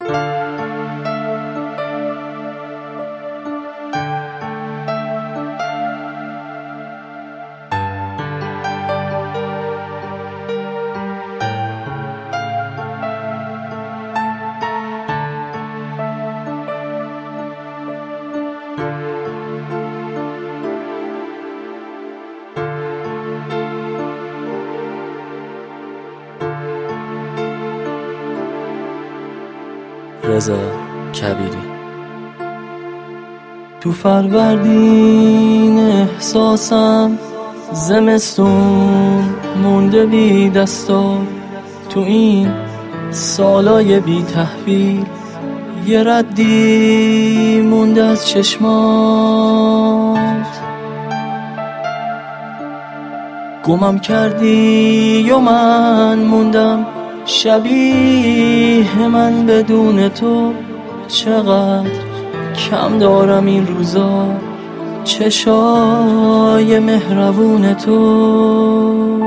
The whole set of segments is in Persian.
رضا کبیری. تو فروردین احساسم زمستون مونده بی دستا، تو این سالای بی تحویل یه ردی مونده از چشمات. گمم کردی و من موندم شبیه من بدون تو. چقدر کم دارم این روزا چشای مهربون تو.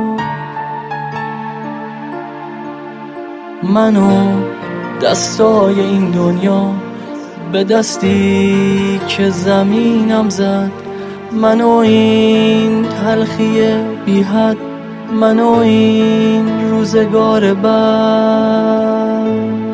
منو دستای این دنیا به دستی که زمینم زد، منو این تلخی بی حد، منو این روزگار بد.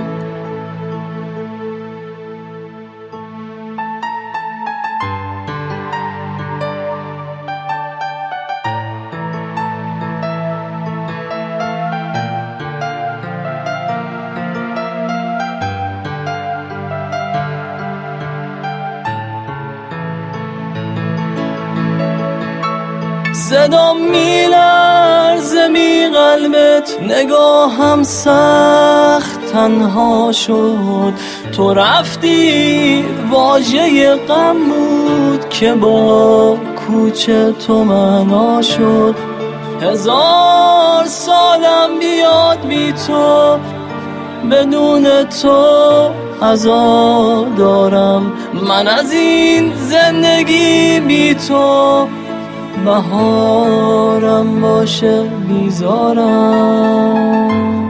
صدام میلرزه می قلبت، نگاهم سخت تنها شد. تو رفتی واژه غم بود که با کوچه تو معنا شد. 1000 سالم بیاد بی تو، بدون تو عذاب دارم. من از این زندگی بی تو بهارم باشه بیزارم.